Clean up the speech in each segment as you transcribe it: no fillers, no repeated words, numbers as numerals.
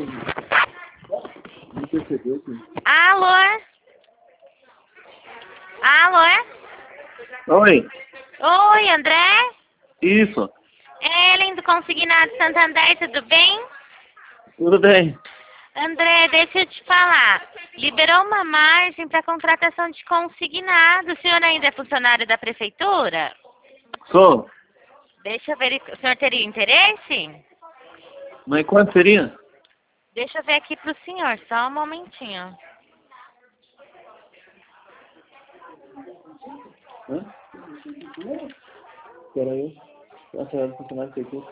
Não percebeu, sim. Alô? Alô? Oi, Oi, André? isso, Ellen do Consignado Santander, tudo bem? tudo bem. André, deixa eu te falar. Liberou uma margem para contratação de consignado. O senhor ainda é funcionário da prefeitura? Sou, Deixa eu ver. O senhor teria interesse? mas quanto seria? Deixa eu ver aqui pro senhor, só um momentinho. Hã? Espera aí, a senhora do funcionário tem aqui.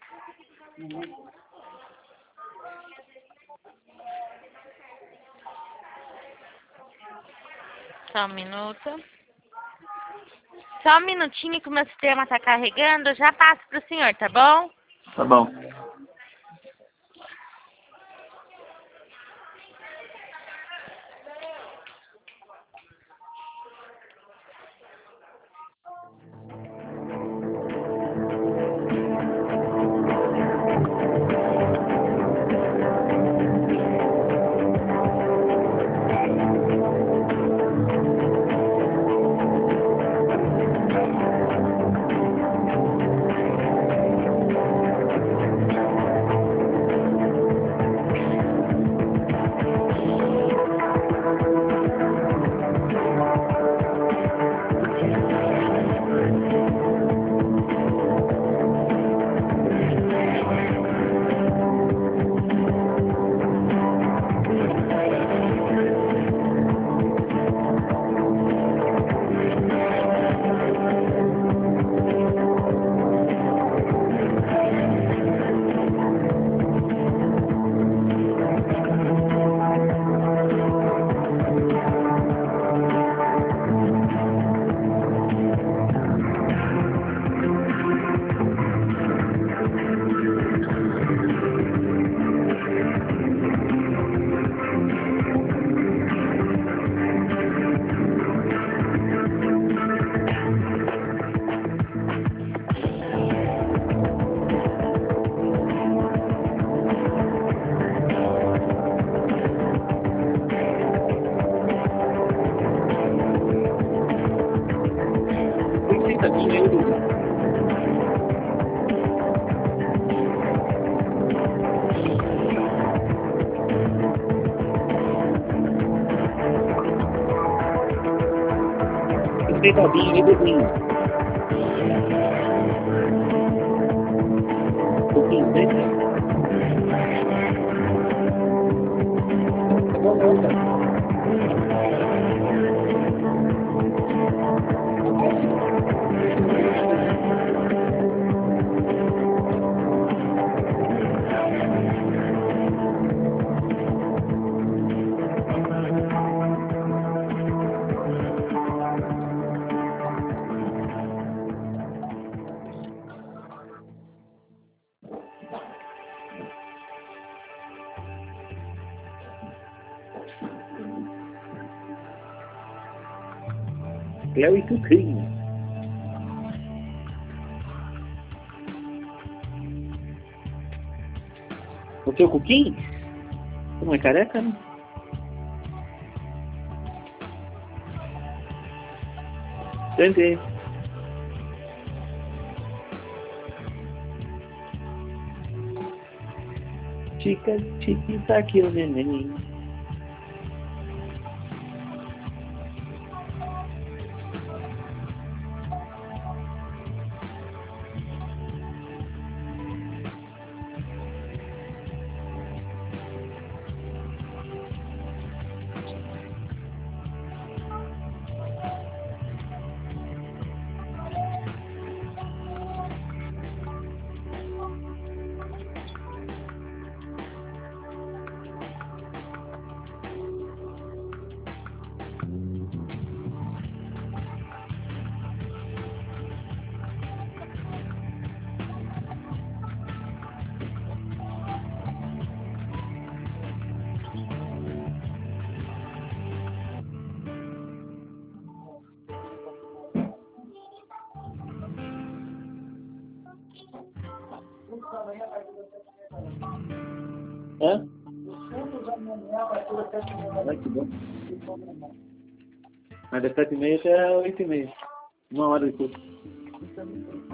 Só um minuto. Só um minutinho que o meu sistema tá carregando, eu já passo pro senhor, tá bom? Tá bom. Tem sentadinho aí, Luiz. Tem sentadinho aí, bebezinho. Um pouquinho, senta. Tá bom, não, cara. Cléo e Cuquinho. O seu Cuquinho? Você não é careca, né? Tentei. Chica, chiquita aqui o neném. Hã? Ai, que bom. Mas das 7h30 até 8h30. 1 hora de curso.